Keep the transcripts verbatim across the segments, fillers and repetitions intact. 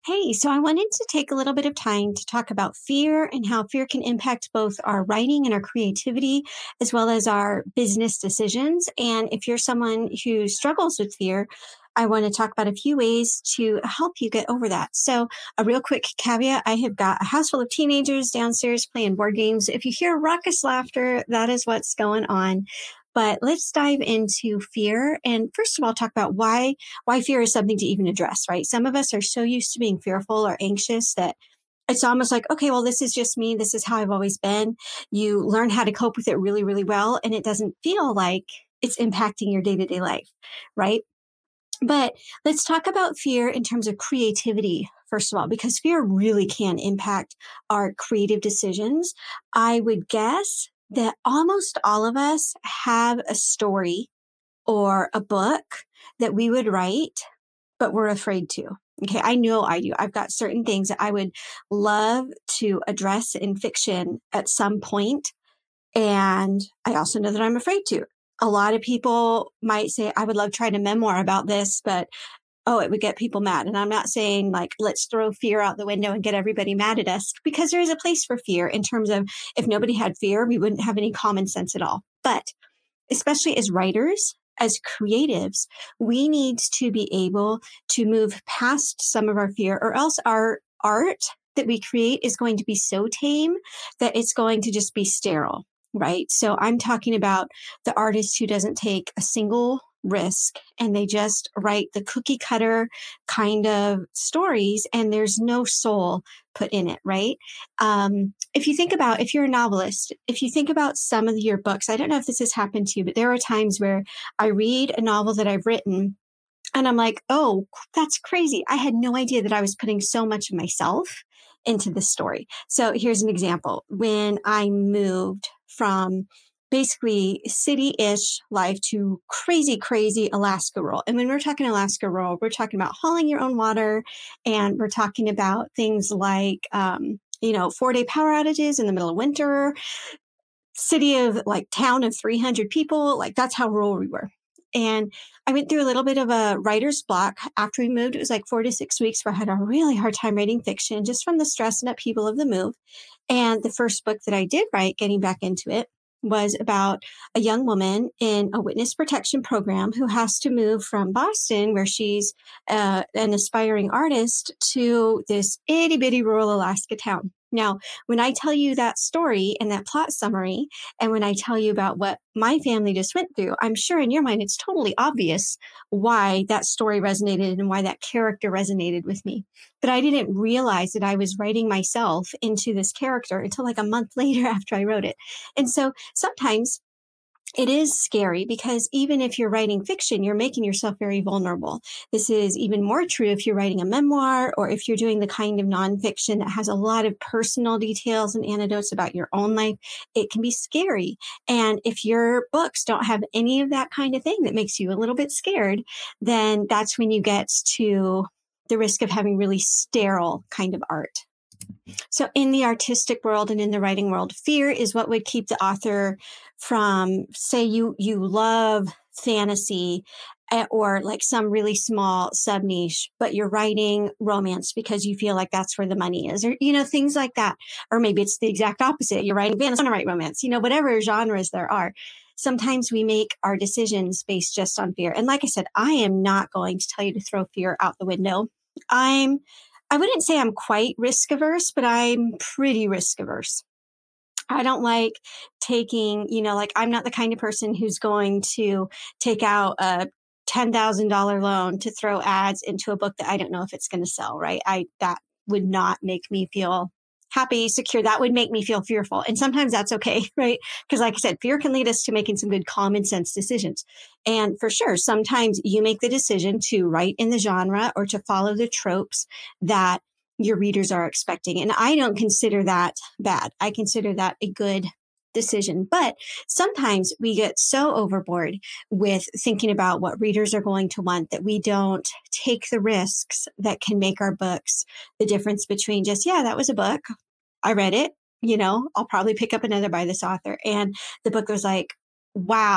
Hey, so I wanted to take a little bit of time to talk about fear and how fear can impact both our writing and our creativity, as well as our business decisions. And if you're someone who struggles with fear, I want to talk about a few ways to help you get over that. So, a real quick caveat, I have got a house full of teenagers downstairs playing board games. If you hear raucous laughter, that is what's going on. But let's dive into fear. And first of all, talk about why why fear is something to even address, right? Some of us are so used to being fearful or anxious that it's almost like, okay, well, this is just me. This is how I've always been. You learn how to cope with it really, really well. And it doesn't feel like it's impacting your day-to-day life, right? But let's talk about fear in terms of creativity, first of all, because fear really can impact our creative decisions. I would guess that almost all of us have a story or a book that we would write, but we're afraid to. Okay, I know I do. I've got certain things that I would love to address in fiction at some point, and I also know that I'm afraid to. A lot of people might say, I would love to write a memoir about this, but oh, it would get people mad. And I'm not saying like, let's throw fear out the window and get everybody mad at us, because there is a place for fear in terms of if nobody had fear, we wouldn't have any common sense at all. But especially as writers, as creatives, we need to be able to move past some of our fear, or else our art that we create is going to be so tame that it's going to just be sterile, right? So I'm talking about the artist who doesn't take a single risk and they just write the cookie cutter kind of stories and there's no soul put in it, right? Um, if you think about, if you're a novelist, if you think about some of your books, I don't know if this has happened to you, but there are times where I read a novel that I've written and I'm like, oh, that's crazy. I had no idea that I was putting so much of myself into this story. So here's an example. When I moved from basically city-ish life to crazy, crazy Alaska rural. And when we're talking Alaska rural, we're talking about hauling your own water, and we're talking about things like, um, you know, four-day power outages in the middle of winter, city of like town of three hundred people. Like that's how rural we were. And I went through a little bit of a writer's block after we moved. It was like four to six weeks where I had a really hard time writing fiction just from the stress and upheaval of the move. And the first book that I did write, getting back into it, was about a young woman in a witness protection program who has to move from Boston, where she's uh, an aspiring artist, to this itty bitty rural Alaska town. Now, when I tell you that story and that plot summary, and when I tell you about what my family just went through, I'm sure in your mind it's totally obvious why that story resonated and why that character resonated with me. But I didn't realize that I was writing myself into this character until like a month later after I wrote it. And so sometimes it is scary, because even if you're writing fiction, you're making yourself very vulnerable. This is even more true if you're writing a memoir, or if you're doing the kind of nonfiction that has a lot of personal details and anecdotes about your own life. It can be scary. And if your books don't have any of that kind of thing that makes you a little bit scared, then that's when you get to the risk of having really sterile kind of art. So in the artistic world and in the writing world, fear is what would keep the author from, say you, you love fantasy or like some really small sub niche, but you're writing romance because you feel like that's where the money is, or, you know, things like that. Or maybe it's the exact opposite. You're writing fantasy, want to write romance, you know, whatever genres there are. Sometimes we make our decisions based just on fear. And like I said, I am not going to tell you to throw fear out the window. I'm I wouldn't say I'm quite risk averse, but I'm pretty risk averse. I don't like taking, you know, like I'm not the kind of person who's going to take out a ten thousand dollars loan to throw ads into a book that I don't know if it's going to sell, right? I, that would not make me feel happy, secure. That would make me feel fearful. And sometimes that's okay, right? Because like I said, fear can lead us to making some good common sense decisions. And for sure, sometimes you make the decision to write in the genre or to follow the tropes that your readers are expecting. And I don't consider that bad. I consider that a good decision. But sometimes we get so overboard with thinking about what readers are going to want that we don't take the risks that can make our books the difference between just, yeah, that was a book. I read it. You know, I'll probably pick up another by this author. And the book was like, wow,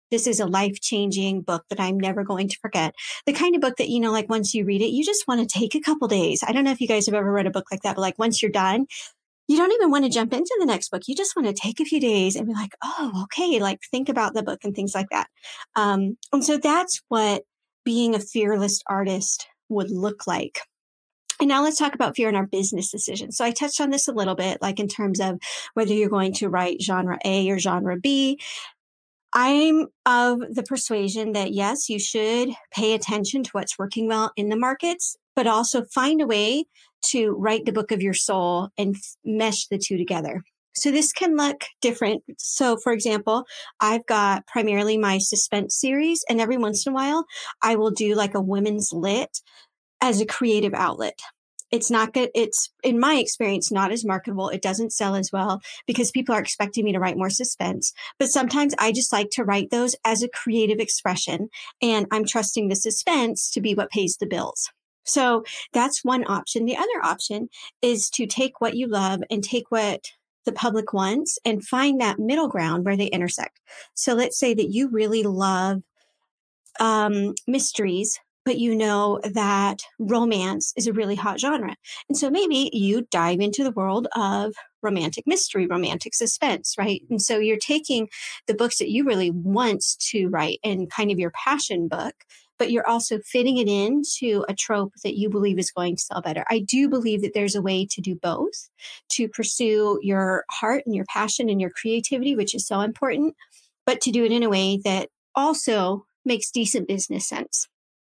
This is a life-changing book that I'm never going to forget. The kind of book that, you know, like once you read it, you just want to take a couple days. I don't know if you guys have ever read a book like that, but like once you're done, you don't even want to jump into the next book. You just want to take a few days and be like, oh, okay, like think about the book and things like that. Um, and so that's what being a fearless artist would look like. And now let's talk about fear in our business decisions. So I touched on this a little bit, like in terms of whether you're going to write genre A or genre B. I'm of the persuasion that yes, you should pay attention to what's working well in the markets, but also find a way to write the book of your soul and mesh the two together. So this can look different. So for example, I've got primarily my suspense series, and every once in a while I will do like a women's lit as a creative outlet. It's not good. It's, in my experience, not as marketable. It doesn't sell as well because people are expecting me to write more suspense. But sometimes I just like to write those as a creative expression, and I'm trusting the suspense to be what pays the bills. So that's one option. The other option is to take what you love and take what the public wants and find that middle ground where they intersect. So let's say that you really love um, mysteries, but you know that romance is a really hot genre. And so maybe you dive into the world of romantic mystery, romantic suspense, right? And so you're taking the books that you really want to write and kind of your passion book, but you're also fitting it into a trope that you believe is going to sell better. I do believe that there's a way to do both, to pursue your heart and your passion and your creativity, which is so important, but to do it in a way that also makes decent business sense.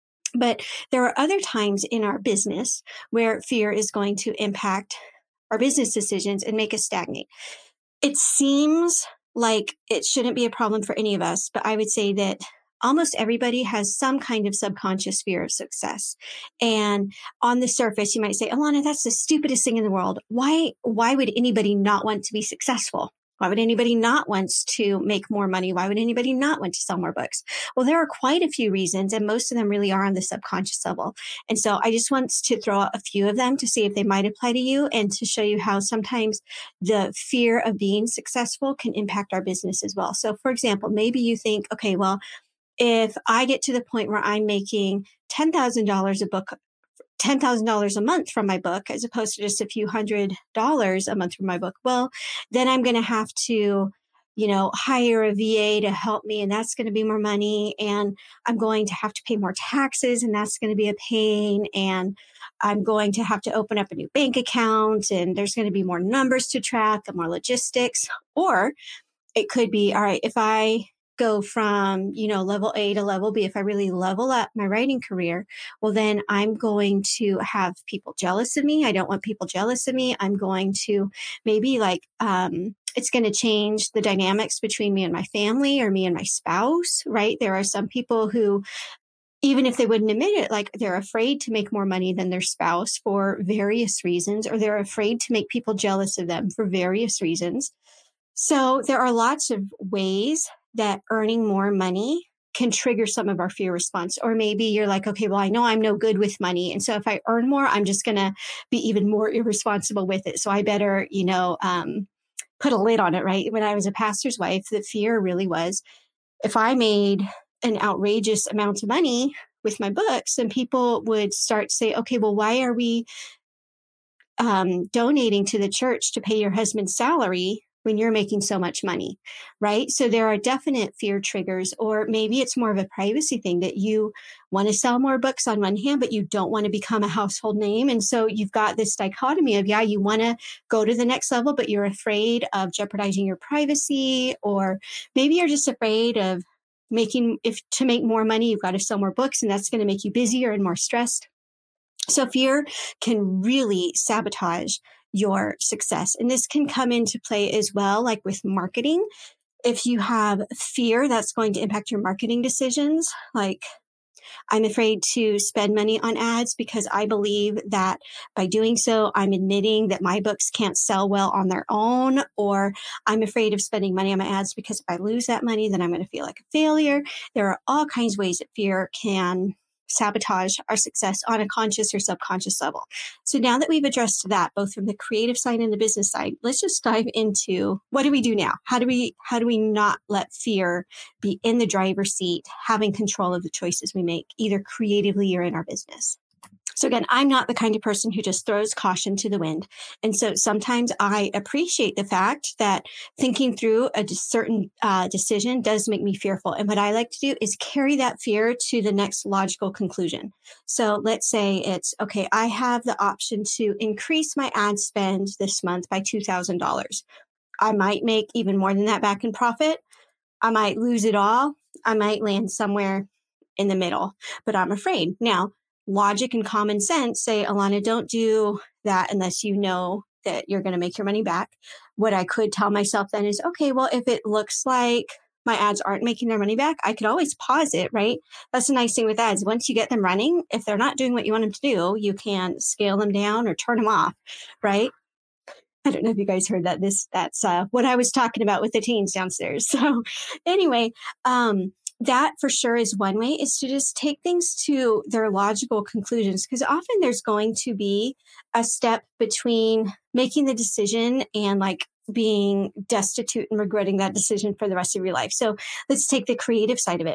But there are other times in our business where fear is going to impact our business decisions and make us stagnate. It seems like it shouldn't be a problem for any of us, but I would say that almost everybody has some kind of subconscious fear of success. And on the surface, you might say, Alana, that's the stupidest thing in the world. Why, why would anybody not want to be successful? Why would anybody not want to make more money? Why would anybody not want to sell more books? Well, there are quite a few reasons, and most of them really are on the subconscious level. And so I just want to throw out a few of them to see if they might apply to you and to show you how sometimes the fear of being successful can impact our business as well. So for example, maybe you think, okay, well, if I get to the point where I'm making ten thousand dollars a book, ten thousand dollars a month from my book, as opposed to just a few hundred dollars a month from my book, well, then I'm going to have to, you know, hire a V A to help me, and that's going to be more money. And I'm going to have to pay more taxes, and that's going to be a pain. And I'm going to have to open up a new bank account, and there's going to be more numbers to track and more logistics. Or it could be, all right, if I go from, you know, level A to level B, if I really level up my writing career, well, then I'm going to have people jealous of me. I don't want people jealous of me. I'm going to maybe like, um, it's going to change the dynamics between me and my family or me and my spouse, right? There are some people who, even if they wouldn't admit it, like they're afraid to make more money than their spouse for various reasons, or they're afraid to make people jealous of them for various reasons. So there are lots of ways that earning more money can trigger some of our fear response. Or maybe you're like, okay, well, I know I'm no good with money. And so if I earn more, I'm just going to be even more irresponsible with it. So I better, you know, um, put a lid on it, right? When I was a pastor's wife, the fear really was if I made an outrageous amount of money with my books, then people would start to say, okay, well, why are we um, donating to the church to pay your husband's salary when you're making so much money, right? So there are definite fear triggers, or maybe it's more of a privacy thing that you want to sell more books on one hand, but you don't want to become a household name. And so you've got this dichotomy of, yeah, you want to go to the next level, but you're afraid of jeopardizing your privacy, or maybe you're just afraid of making, if to make more money, you've got to sell more books, and that's going to make you busier and more stressed. So fear can really sabotage your success. And this can come into play as well, like with marketing. If you have fear, that's going to impact your marketing decisions. Like, I'm afraid to spend money on ads because I believe that by doing so, I'm admitting that my books can't sell well on their own, or I'm afraid of spending money on my ads because if I lose that money, then I'm going to feel like a failure. There are all kinds of ways that fear can sabotage our success on a conscious or subconscious level. So now that we've addressed that, both from the creative side and the business side, let's just dive into what do we do now? How do we, how do we not let fear be in the driver's seat, having control of the choices we make, either creatively or in our business? So again, I'm not the kind of person who just throws caution to the wind. And so sometimes I appreciate the fact that thinking through a certain uh, decision does make me fearful. And what I like to do is carry that fear to the next logical conclusion. So let's say it's, okay, I have the option to increase my ad spend this month by two thousand dollars. I might make even more than that back in profit. I might lose it all. I might land somewhere in the middle, but I'm afraid. Now, logic and common sense say, Alana, don't do that unless you know that you're going to make your money back. What I could tell myself then is, okay, well, if it looks like my ads aren't making their money back, I could always pause it, right? That's the nice thing with ads. Once you get them running, if they're not doing what you want them to do, you can scale them down or turn them off, right? I don't know if you guys heard that. This that's uh, what I was talking about with the teens downstairs. So anyway, um, that for sure is one way, is to just take things to their logical conclusions, because often there's going to be a step between making the decision and like being destitute and regretting that decision for the rest of your life. So let's take the creative side of it.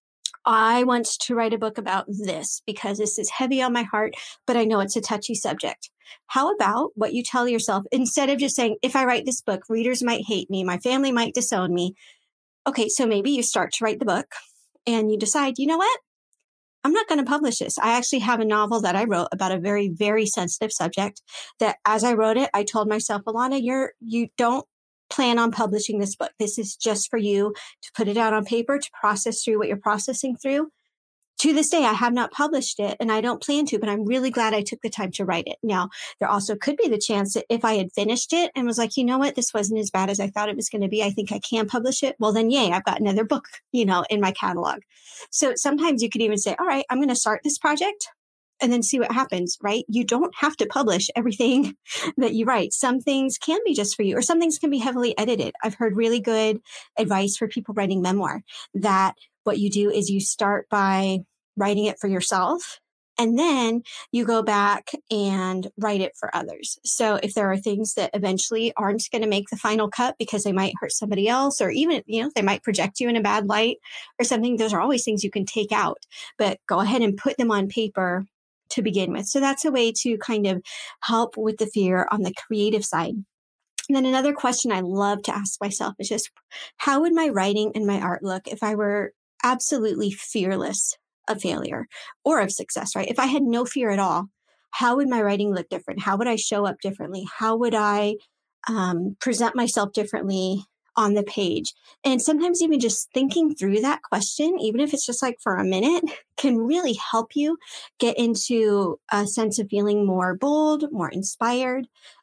I want to write a book about this because this is heavy on my heart, but I know it's a touchy subject. How about what you tell yourself, instead of just saying, if I write this book, readers might hate me, my family might disown me. Okay, so maybe you start to write the book and you decide, you know what? I'm not going to publish this. I actually have a novel that I wrote about a very, very sensitive subject that as I wrote it, I told myself, Alana, you're, you don't plan on publishing this book. This is just for you to put it out on paper, to process through what you're processing through. To this day, I have not published it and I don't plan to, but I'm really glad I took the time to write it. Now, there also could be the chance that if I had finished it and was like, you know what, this wasn't as bad as I thought it was going to be, I think I can publish it. Well, then, yay, I've got another book, you know, in my catalog. So sometimes you could even say, all right, I'm going to start this project and then see what happens, right? You don't have to publish everything that you write. Some things can be just for you, or some things can be heavily edited. I've heard really good advice for people writing memoir that what you do is you start by writing it for yourself, and then you go back and write it for others. So if there are things that eventually aren't going to make the final cut because they might hurt somebody else, or even, you know, they might project you in a bad light or something, those are always things you can take out, but go ahead and put them on paper to begin with. So that's a way to kind of help with the fear on the creative side. And then another question I love to ask myself is just, how would my writing and my art look if I were absolutely fearless of failure or of success, right? If I had no fear at all, how would my writing look different? How would I show up differently? How would I um, present myself differently on the page? And sometimes even just thinking through that question, even if it's just like for a minute, can really help you get into a sense of feeling more bold, more inspired.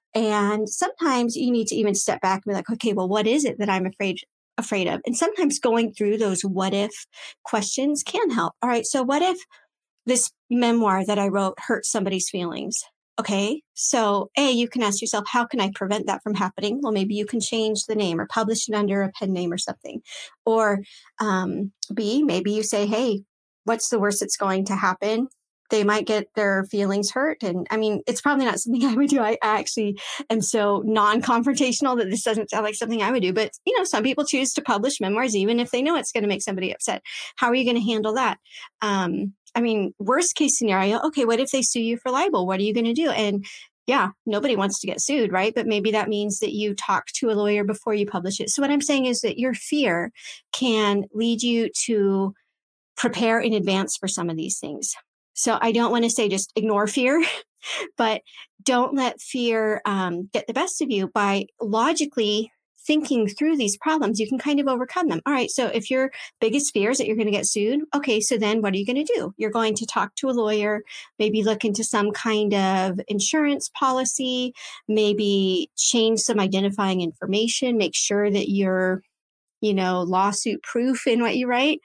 And sometimes you need to even step back and be like, okay, well, what is it that I'm afraid afraid of? And sometimes going through those what if questions can help. All right, so what if this memoir that I wrote hurt somebody's feelings? Okay, so A, you can ask yourself, how can I prevent that from happening? Well, maybe you can change the name or publish it under a pen name or something. Or um, B, maybe you say, hey, what's the worst that's going to happen? They might get their feelings hurt. And I mean, it's probably not something I would do. I, I actually am so non-confrontational that this doesn't sound like something I would do. But, you know, some people choose to publish memoirs, even if they know it's going to make somebody upset. How are you going to handle that? Um, I mean, worst case scenario, okay, what if they sue you for libel? What are you going to do? And yeah, nobody wants to get sued, right? But maybe that means that you talk to a lawyer before you publish it. So what I'm saying is that your fear can lead you to prepare in advance for some of these things. So I don't want to say just ignore fear, but don't let fear um, get the best of you. By logically thinking through these problems, you can kind of overcome them. All right, so if your biggest fear is that you're going to get sued, okay, so then what are you going to do? You're going to talk to a lawyer, maybe look into some kind of insurance policy, maybe change some identifying information, make sure that you're, you know, lawsuit proof in what you write,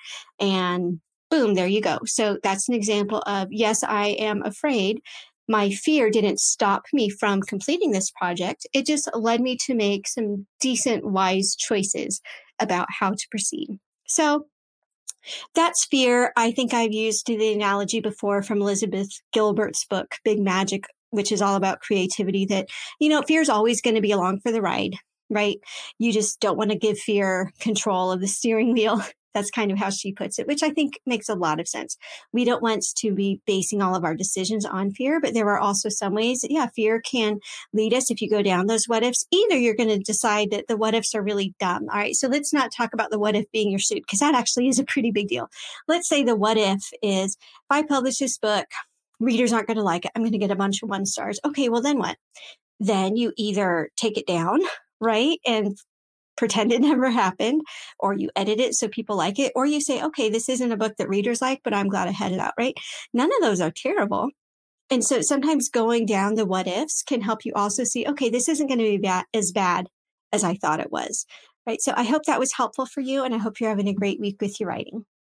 and boom, there you go. So that's an example of, yes, I am afraid. My fear didn't stop me from completing this project. It just led me to make some decent, wise choices about how to proceed. So That's fear. I think I've used the analogy before from Elizabeth Gilbert's book, Big Magic, which is all about creativity, that, you know, fear is always going to be along for the ride, right? You just don't want to give fear control of the steering wheel. That's kind of how she puts it, which I think makes a lot of sense. We don't want to be basing all of our decisions on fear, but there are also some ways that, yeah, fear can lead us if you go down those what ifs. Either you're going to decide that the what ifs are really dumb. All right. So let's not talk about the what if being your suit, because that actually is a pretty big deal. Let's say the what if is, if I publish this book, readers aren't going to like it. I'm going to get a bunch of one stars. Okay. Well, then what? Then you either take it down, right? And pretend it never happened, or you edit it so people like it, or you say, okay, this isn't a book that readers like, but I'm glad I had it out, right? None of those are terrible. And so sometimes going down the what ifs can help you also see, okay, this isn't going to be bad, as bad as I thought it was, right? So I hope that was helpful for you, and I hope you're having a great week with your writing.